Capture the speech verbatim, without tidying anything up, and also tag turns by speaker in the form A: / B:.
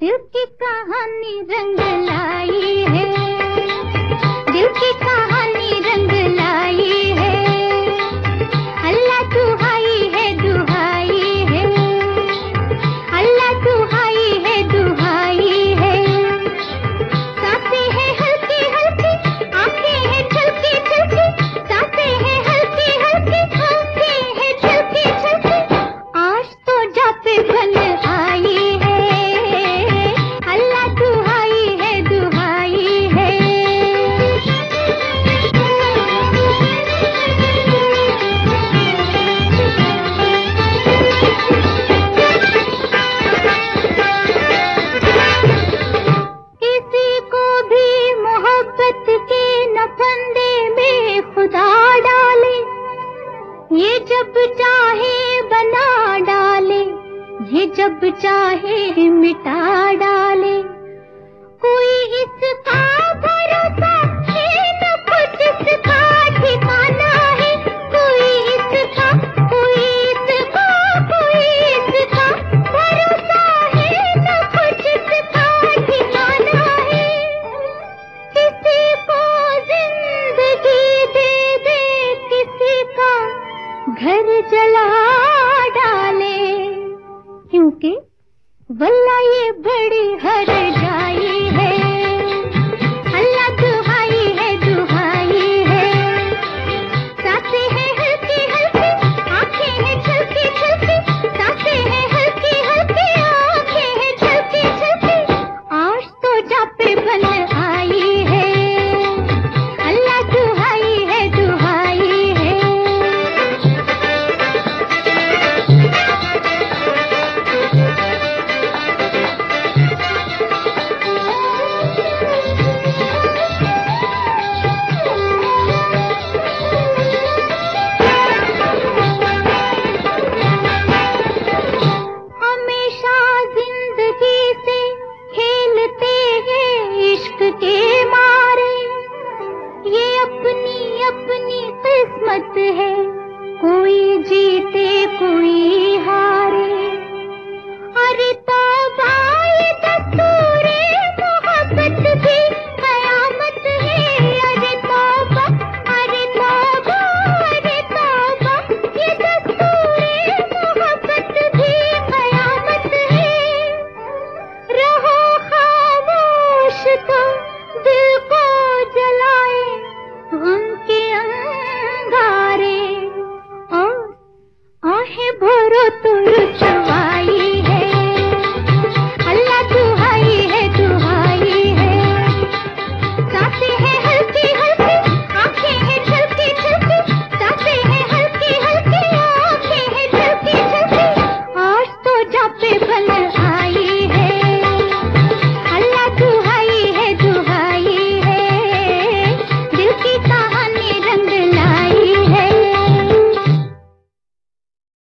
A: दिल की कहानी रंग लाई है, दिल की कहानी रंग लाई है। अल्लाह दुहाई है दुहाई है, अल्लाह दुहाई है दुहाई है। सांसें हैं हल्की हल्की, आंखें हैं झलकी झलकी, सांसें हैं हल्की हल्की, आंखें हैं झलकी झलकी। आज तो जा पे बन आई है, अल्लाह दुहाई है दुहाई है। किसी को भी मोहब्बत के न फंदे में खुदा डाले, ये जब चाहे बना डाले, ये जब चाहे मिटा डाले। कोई इसका भरोसा है न कुछ इसका ठिकाना है, कोई इसका कोई इसका कोई इसका भरोसा है न कुछ इसका ठिकाना है। किसी को जिंदगी दे दे, किसी का घर जला डाले, क्योंकि वल्लाह ये बड़ी हर